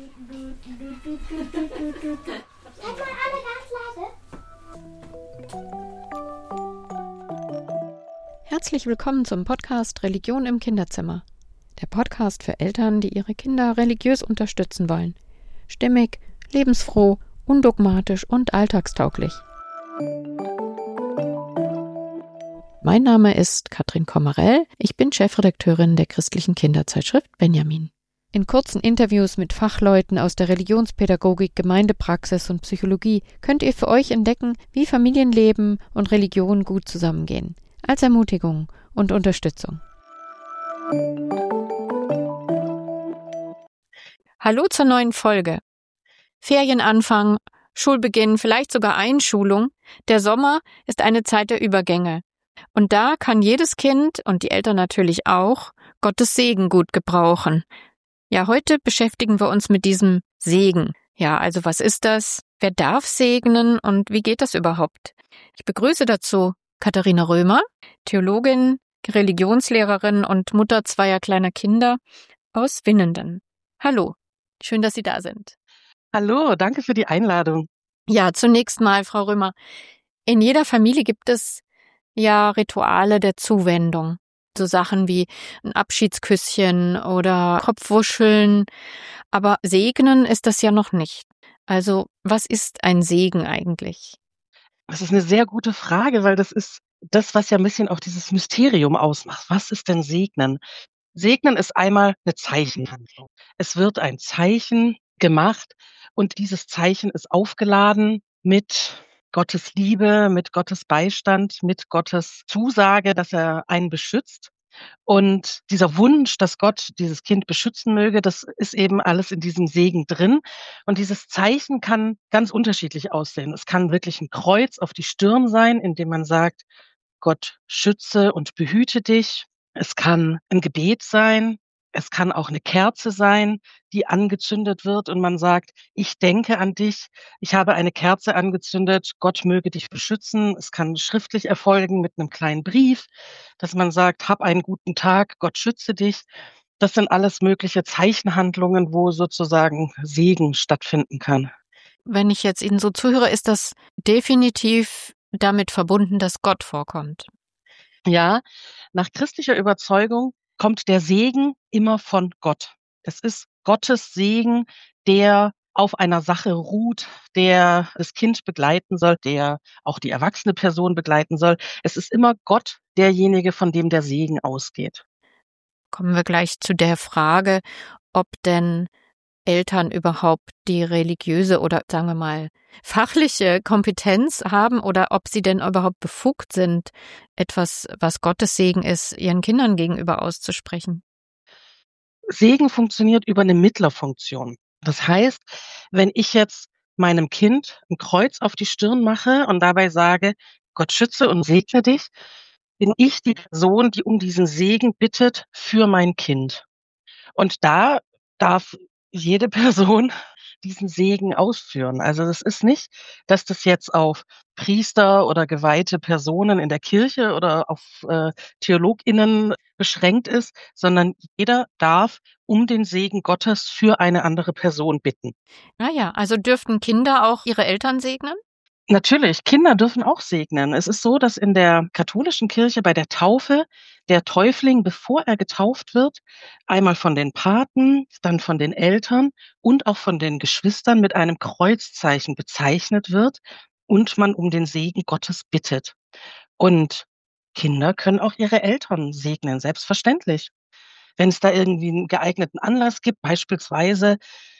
Seid mal alle ganz leise. Herzlich willkommen zum Podcast Religion im Kinderzimmer. Der Podcast für Eltern, die ihre Kinder religiös unterstützen wollen. Stimmig, lebensfroh, undogmatisch und alltagstauglich. Mein Name ist Katrin Kommerell. Ich bin Chefredakteurin der christlichen Kinderzeitschrift Benjamin. In kurzen Interviews mit Fachleuten aus der Religionspädagogik, Gemeindepraxis und Psychologie könnt ihr für euch entdecken, wie Familienleben und Religion gut zusammengehen. Als Ermutigung und Unterstützung. Hallo zur neuen Folge. Ferienanfang, Schulbeginn, vielleicht sogar Einschulung. Der Sommer ist eine Zeit der Übergänge. Und da kann jedes Kind und die Eltern natürlich auch Gottes Segen gut gebrauchen. Ja, heute beschäftigen wir uns mit diesem Segen. Ja, also was ist das? Wer darf segnen und wie geht das überhaupt? Ich begrüße dazu Katharina Römer, Theologin, Religionslehrerin und Mutter zweier kleiner Kinder aus Winnenden. Hallo, schön, dass Sie da sind. Hallo, danke für die Einladung. Ja, zunächst mal, Frau Römer, in jeder Familie gibt es ja Rituale der Zuwendung. So Sachen wie ein Abschiedsküsschen oder Kopfwuscheln. Aber segnen ist das ja noch nicht. Also, was ist ein Segen eigentlich? Das ist eine sehr gute Frage, weil das ist das, was ja ein bisschen auch dieses Mysterium ausmacht. Was ist denn Segnen? Segnen ist einmal eine Zeichenhandlung. Es wird ein Zeichen gemacht und dieses Zeichen ist aufgeladen mit Gottes Liebe, mit Gottes Beistand, mit Gottes Zusage, dass er einen beschützt. Und dieser Wunsch, dass Gott dieses Kind beschützen möge, das ist eben alles in diesem Segen drin. Und dieses Zeichen kann ganz unterschiedlich aussehen. Es kann wirklich ein Kreuz auf die Stirn sein, in dem man sagt, Gott schütze und behüte dich. Es kann ein Gebet sein. Es kann auch eine Kerze sein, die angezündet wird und man sagt, ich denke an dich. Ich habe eine Kerze angezündet. Gott möge dich beschützen. Es kann schriftlich erfolgen mit einem kleinen Brief, dass man sagt, hab einen guten Tag. Gott schütze dich. Das sind alles mögliche Zeichenhandlungen, wo sozusagen Segen stattfinden kann. Wenn ich jetzt Ihnen so zuhöre, ist das definitiv damit verbunden, dass Gott vorkommt. Ja, nach christlicher Überzeugung kommt der Segen immer von Gott. Es ist Gottes Segen, der auf einer Sache ruht, der das Kind begleiten soll, der auch die erwachsene Person begleiten soll. Es ist immer Gott derjenige, von dem der Segen ausgeht. Kommen wir gleich zu der Frage, ob denn Eltern überhaupt die religiöse oder sagen wir mal fachliche Kompetenz haben oder ob sie denn überhaupt befugt sind, etwas, was Gottes Segen ist, ihren Kindern gegenüber auszusprechen. Segen funktioniert über eine Mittlerfunktion. Das heißt, wenn ich jetzt meinem Kind ein Kreuz auf die Stirn mache und dabei sage, Gott schütze und segne dich, bin ich die Person, die um diesen Segen bittet für mein Kind. Und da darf jede Person diesen Segen ausführen. Also das ist nicht, dass das jetzt auf Priester oder geweihte Personen in der Kirche oder auf TheologInnen beschränkt ist, sondern jeder darf um den Segen Gottes für eine andere Person bitten. Ja, also dürften Kinder auch ihre Eltern segnen? Natürlich, Kinder dürfen auch segnen. Es ist so, dass in der katholischen Kirche bei der Taufe der Täufling, bevor er getauft wird, einmal von den Paten, dann von den Eltern und auch von den Geschwistern mit einem Kreuzzeichen bezeichnet wird und man um den Segen Gottes bittet. Und Kinder können auch ihre Eltern segnen, selbstverständlich. Wenn es da irgendwie einen geeigneten Anlass gibt, beispielsweise,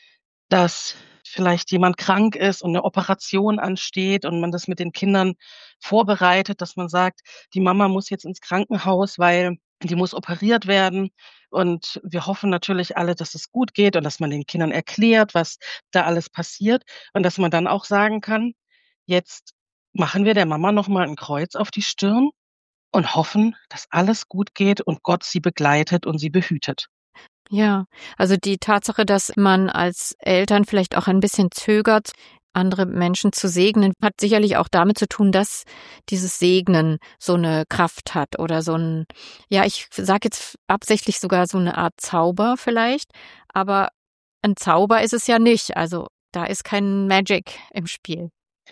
dass vielleicht jemand krank ist und eine Operation ansteht und man das mit den Kindern vorbereitet, dass man sagt, die Mama muss jetzt ins Krankenhaus, weil die muss operiert werden. Und wir hoffen natürlich alle, dass es gut geht und dass man den Kindern erklärt, was da alles passiert und dass man dann auch sagen kann, jetzt machen wir der Mama noch mal 'n Kreuz auf die Stirn und hoffen, dass alles gut geht und Gott sie begleitet und sie behütet. Ja, also die Tatsache, dass man als Eltern vielleicht auch ein bisschen zögert, andere Menschen zu segnen, hat sicherlich auch damit zu tun, dass dieses Segnen so eine Kraft hat oder so ein, ja, ich sage jetzt absichtlich sogar so eine Art Zauber vielleicht, aber ein Zauber ist es ja nicht. Also da ist kein Magic im Spiel.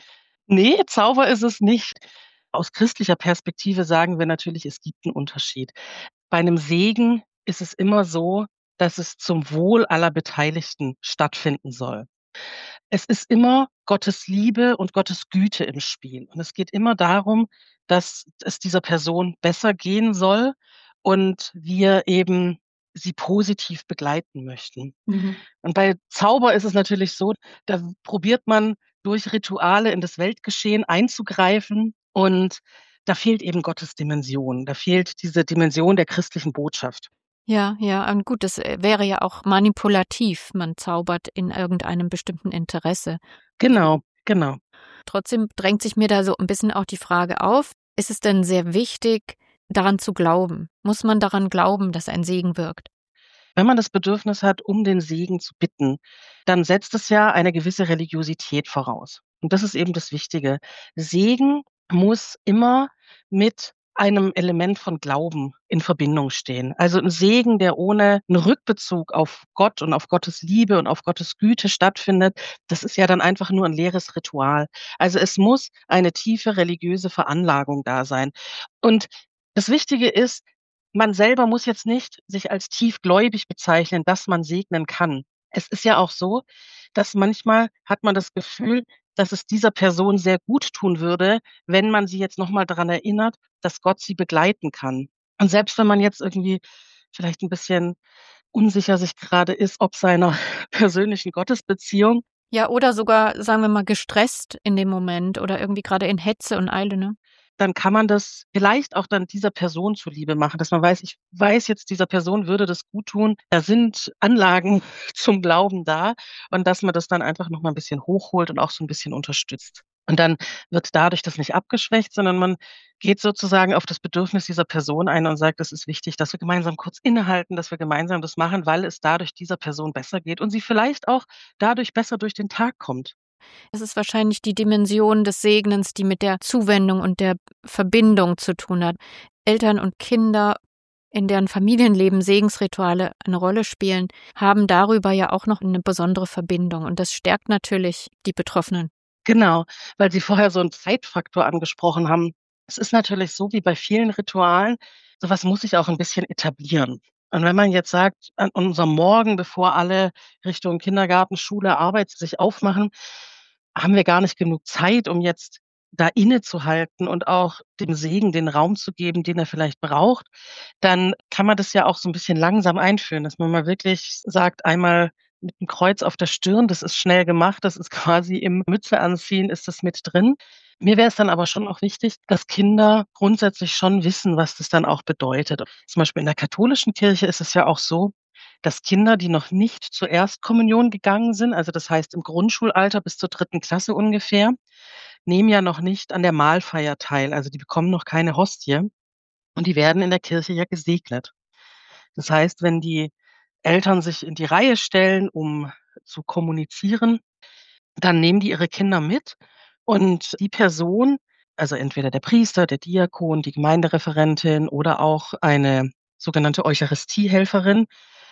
Nee, Zauber ist es nicht. Aus christlicher Perspektive sagen wir natürlich, es gibt einen Unterschied. Bei einem Segen ist es immer so, dass es zum Wohl aller Beteiligten stattfinden soll. Es ist immer Gottes Liebe und Gottes Güte im Spiel. Und es geht immer darum, dass es dieser Person besser gehen soll und wir eben sie positiv begleiten möchten. Und bei Zauber ist es natürlich so, da probiert man durch Rituale in das Weltgeschehen einzugreifen und da fehlt eben Gottes Dimension. Da fehlt diese Dimension der christlichen Botschaft. Ja, ja, und gut, das wäre ja auch manipulativ. Man zaubert in irgendeinem bestimmten Interesse. Genau, genau. Trotzdem drängt sich mir da so ein bisschen auch die Frage auf, ist es denn sehr wichtig, daran zu glauben? Muss man daran glauben, dass ein Segen wirkt? Wenn man das Bedürfnis hat, um den Segen zu bitten, dann setzt es ja eine gewisse Religiosität voraus. Und das ist eben das Wichtige. Segen muss immer mit einem Element von Glauben in Verbindung stehen. Also ein Segen, der ohne einen Rückbezug auf Gott und auf Gottes Liebe und auf Gottes Güte stattfindet, das ist ja dann einfach nur ein leeres Ritual. Also es muss eine tiefe religiöse Veranlagung da sein. Und das Wichtige ist, man selber muss jetzt nicht sich als tiefgläubig bezeichnen, dass man segnen kann. Es ist ja auch so, dass manchmal hat man das Gefühl, dass es dieser Person sehr gut tun würde, wenn man sie jetzt noch mal daran erinnert, dass Gott sie begleiten kann. Und selbst wenn man jetzt irgendwie vielleicht ein bisschen unsicher sich gerade ist, ob seiner persönlichen Gottesbeziehung, Ja, oder sogar, sagen wir mal, gestresst in dem Moment oder irgendwie gerade in Hetze und Eile, ne? dann kann man das vielleicht auch dann dieser Person zuliebe machen, dass man weiß, ich weiß jetzt, dieser Person würde das gut tun. Da sind Anlagen zum Glauben da und dass man das dann einfach noch mal 'n bisschen hochholt und auch so 'n bisschen unterstützt. Und dann wird dadurch das nicht abgeschwächt, sondern man geht sozusagen auf das Bedürfnis dieser Person ein und sagt: „Es ist wichtig, dass wir gemeinsam kurz innehalten, dass wir gemeinsam das machen, weil es dadurch dieser Person besser geht und sie vielleicht auch dadurch besser durch den Tag kommt.“ Es ist wahrscheinlich die Dimension des Segnens, die mit der Zuwendung und der Verbindung zu tun hat. Eltern und Kinder, in deren Familienleben Segensrituale eine Rolle spielen, haben darüber ja auch noch eine besondere Verbindung. Und das stärkt natürlich die Betroffenen. Genau, weil Sie vorher so 'n Zeitfaktor angesprochen haben. Es ist natürlich so wie bei vielen Ritualen, so was muss sich auch 'n bisschen etablieren. Und wenn man jetzt sagt, an unserem Morgen, bevor alle Richtung Kindergarten, Schule, Arbeit sich aufmachen, haben wir gar nicht genug Zeit, um jetzt da innezuhalten und auch dem Segen den Raum zu geben, den er vielleicht braucht, dann kann man das ja auch so 'n bisschen langsam einführen, dass man mal wirklich sagt, einmal mit 'm Kreuz auf der Stirn, das ist schnell gemacht, das ist quasi im Mütze anziehen ist das mit drin. Mir wäre es dann aber schon auch wichtig, dass Kinder grundsätzlich schon wissen, was das dann auch bedeutet. Zum Beispiel in der katholischen Kirche ist es ja auch so, dass Kinder, die noch nicht zur Erstkommunion gegangen sind, also das heißt im Grundschulalter bis zur 3. Klasse ungefähr, nehmen ja noch nicht an der Mahlfeier teil. Also die bekommen noch keine Hostie und die werden in der Kirche ja gesegnet. Das heißt, wenn die Eltern sich in die Reihe stellen, um zu kommunizieren, dann nehmen die ihre Kinder mit und die Person, also entweder der Priester, der Diakon, die Gemeindereferentin oder auch eine sogenannte Eucharistiehelferin,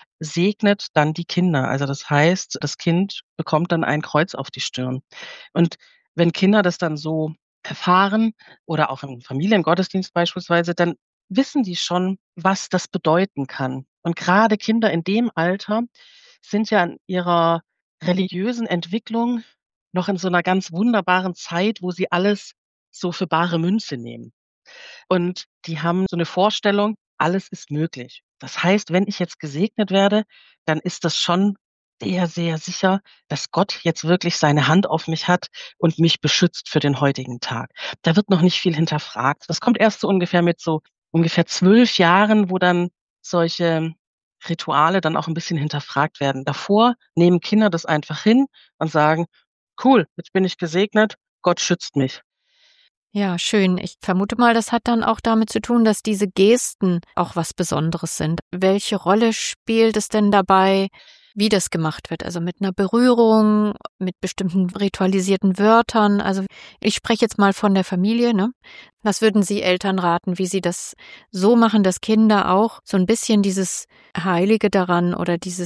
segnet dann die Kinder. Also das heißt, das Kind bekommt dann ein Kreuz auf die Stirn. Und wenn Kinder das dann so erfahren oder auch im Familiengottesdienst beispielsweise, dann wissen die schon, was das bedeuten kann. Und gerade Kinder in dem Alter sind ja in ihrer religiösen Entwicklung noch in so 'ner ganz wunderbaren Zeit, wo sie alles so für bare Münze nehmen. Und die haben so 'ne Vorstellung, alles ist möglich. Das heißt, wenn ich jetzt gesegnet werde, dann ist das schon sehr, sehr sicher, dass Gott jetzt wirklich seine Hand auf mich hat und mich beschützt für den heutigen Tag. Da wird noch nicht viel hinterfragt. Das kommt erst so ungefähr mit so ungefähr 12 Jahren, wo dann solche Rituale dann auch 'n bisschen hinterfragt werden. Davor nehmen Kinder das einfach hin und sagen: „Cool, jetzt bin ich gesegnet, Gott schützt mich.“ Ja, schön. Ich vermute mal, das hat dann auch damit zu tun, dass diese Gesten auch was Besonderes sind. Welche Rolle spielt es denn dabei, wie das gemacht wird? Also mit einer Berührung, mit bestimmten ritualisierten Wörtern? Also ich spreche jetzt mal von der Familie, ne? Was würden Sie Eltern raten, wie sie das so machen, dass Kinder auch so ein bisschen dieses Heilige daran oder dieses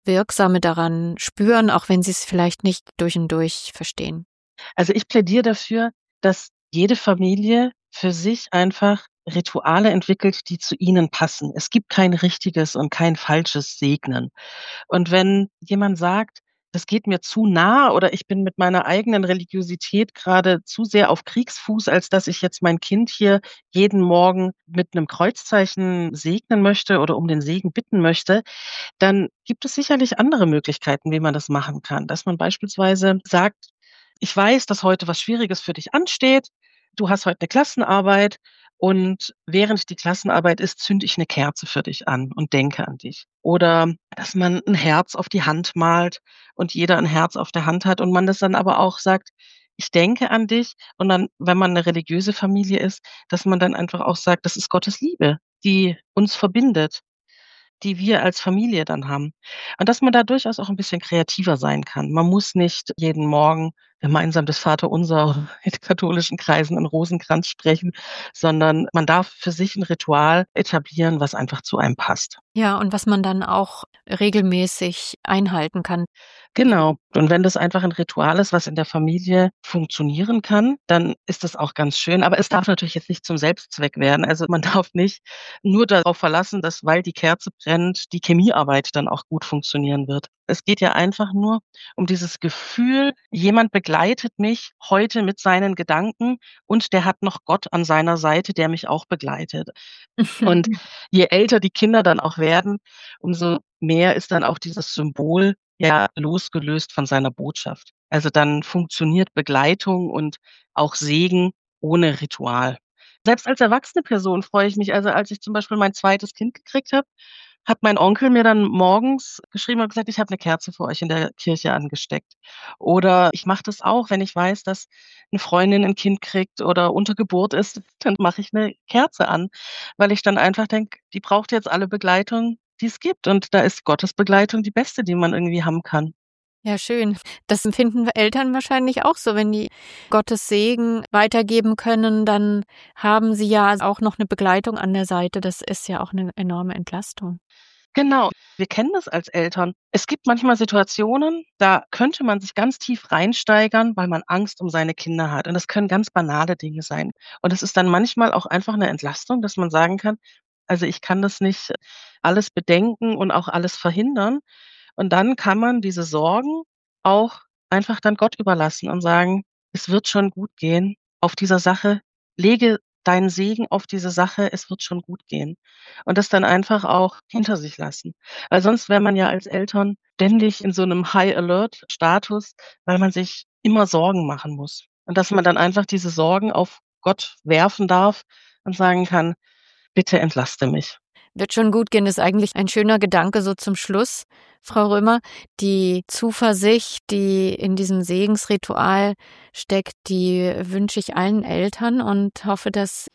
Wirksame daran spüren, auch wenn sie es vielleicht nicht durch und durch verstehen? Also ich plädiere dafür, dass jede Familie für sich einfach Rituale entwickelt, die zu ihnen passen. Es gibt kein richtiges und kein falsches Segnen. Und wenn jemand sagt, das geht mir zu nah oder ich bin mit meiner eigenen Religiosität gerade zu sehr auf Kriegsfuß, als dass ich jetzt mein Kind hier jeden Morgen mit einem Kreuzzeichen segnen möchte oder um den Segen bitten möchte, dann gibt es sicherlich andere Möglichkeiten, wie man das machen kann. Dass man beispielsweise sagt: „Ich weiß, dass heute was Schwieriges für dich ansteht. Du hast heute 'ne Klassenarbeit und während die Klassenarbeit ist, zünde ich 'ne Kerze für dich an und denke an dich.“ Oder dass man 'n Herz auf die Hand malt und jeder 'n Herz auf der Hand hat und man das dann aber auch sagt: „Ich denke an dich.“ Und dann, wenn man 'ne religiöse Familie ist, dass man dann einfach auch sagt: „Das ist Gottes Liebe, die uns verbindet, die wir als Familie dann haben.“ Und dass man da durchaus auch 'n bisschen kreativer sein kann. Man muss nicht jeden Morgen gemeinsam das Vaterunser in katholischen Kreisen 'n Rosenkranz sprechen, sondern man darf für sich 'n Ritual etablieren, was einfach zu einem passt. Ja, und was man dann auch regelmäßig einhalten kann. Genau. Und wenn das einfach 'n Ritual ist, was in der Familie funktionieren kann, dann ist das auch ganz schön. Aber es darf natürlich jetzt nicht zum Selbstzweck werden. Also, man darf nicht nur darauf verlassen, dass, weil die Kerze brennt, die Chemiearbeit dann auch gut funktionieren wird. Es geht ja einfach nur um dieses Gefühl, jemand begleitet mich heute mit seinen Gedanken und der hat noch Gott an seiner Seite, der mich auch begleitet. Und je älter die Kinder dann auch werden, umso mehr ist dann auch dieses Symbol ja losgelöst von seiner Botschaft. Also, dann funktioniert Begleitung und auch Segen ohne Ritual. Selbst als erwachsene Person freue ich mich, also, als ich zum Beispiel mein zweites Kind gekriegt habe, hat mein Onkel mir dann morgens geschrieben und gesagt: „Ich habe 'ne Kerze für euch in der Kirche angesteckt.“ Oder ich mache das auch, wenn ich weiß, dass 'ne Freundin 'n Kind kriegt oder unter Geburt ist, dann mache ich 'ne Kerze an, weil ich dann einfach denke, die braucht jetzt alle Begleitung, die es gibt. Und da ist Gottes Begleitung die beste, die man irgendwie haben kann. Ja, schön. Das empfinden Eltern wahrscheinlich auch so. Wenn die Gottes Segen weitergeben können, dann haben sie ja auch noch 'ne Begleitung an der Seite. Das ist ja auch 'ne enorme Entlastung. Genau. Wir kennen das als Eltern. Es gibt manchmal Situationen, da könnte man sich ganz tief reinsteigern, weil man Angst um seine Kinder hat. Und das können ganz banale Dinge sein. Und es ist dann manchmal auch einfach 'ne Entlastung, dass man sagen kann: „Also, ich kann das nicht alles bedenken und auch alles verhindern.“ Und dann kann man diese Sorgen auch einfach dann Gott überlassen und sagen: „Es wird schon gut gehen auf dieser Sache. Lege deinen Segen auf diese Sache, es wird schon gut gehen.“ Und das dann einfach auch hinter sich lassen. Weil sonst wäre man ja als Eltern ständig in so 'nem High-Alert-Status, weil man sich immer Sorgen machen muss. Und dass man dann einfach diese Sorgen auf Gott werfen darf und sagen kann: „Bitte entlaste mich.“ Wird schon gut gehen, ist eigentlich ein schöner Gedanke so zum Schluss, Frau Römer. Die Zuversicht, die in diesem Segensritual steckt, die wünsche ich allen Eltern und hoffe, dass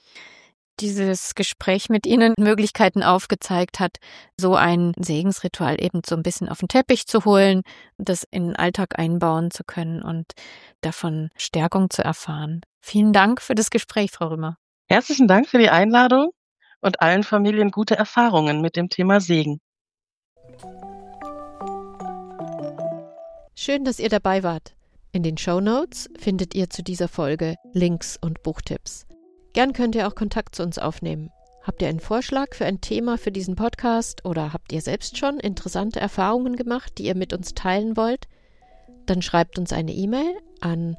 dieses Gespräch mit Ihnen Möglichkeiten aufgezeigt hat, so ein Segensritual eben so 'n bisschen auf 'n Teppich zu holen, das in 'n Alltag einbauen zu können und davon Stärkung zu erfahren. Vielen Dank für das Gespräch, Frau Römer. Herzlichen Dank für die Einladung und allen Familien gute Erfahrungen mit dem Thema Segen. Schön, dass ihr dabei wart. In den Shownotes findet ihr zu dieser Folge Links und Buchtipps. Gern könnt ihr auch Kontakt zu uns aufnehmen. Habt ihr einen Vorschlag für ein Thema für diesen Podcast oder habt ihr selbst schon interessante Erfahrungen gemacht, die ihr mit uns teilen wollt? Dann schreibt uns eine E-Mail an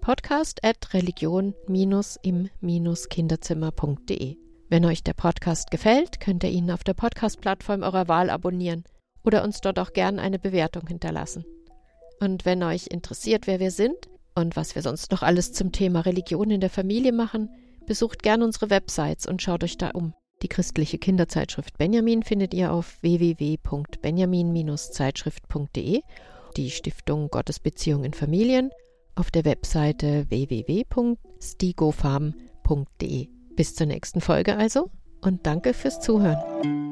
podcast@religion-im-kinderzimmer.de. Wenn euch der Podcast gefällt, könnt ihr ihn auf der Podcast-Plattform eurer Wahl abonnieren oder uns dort auch gern eine Bewertung hinterlassen. Und wenn euch interessiert, wer wir sind und was wir sonst noch alles zum Thema Religion in der Familie machen, besucht gern unsere Websites und schaut euch da um. Die christliche Kinderzeitschrift Benjamin findet ihr auf www.benjamin-zeitschrift.de, die Stiftung Gottesbeziehung in Familien auf der Webseite www.stigofarm.de. Bis zur nächsten Folge also und danke fürs Zuhören.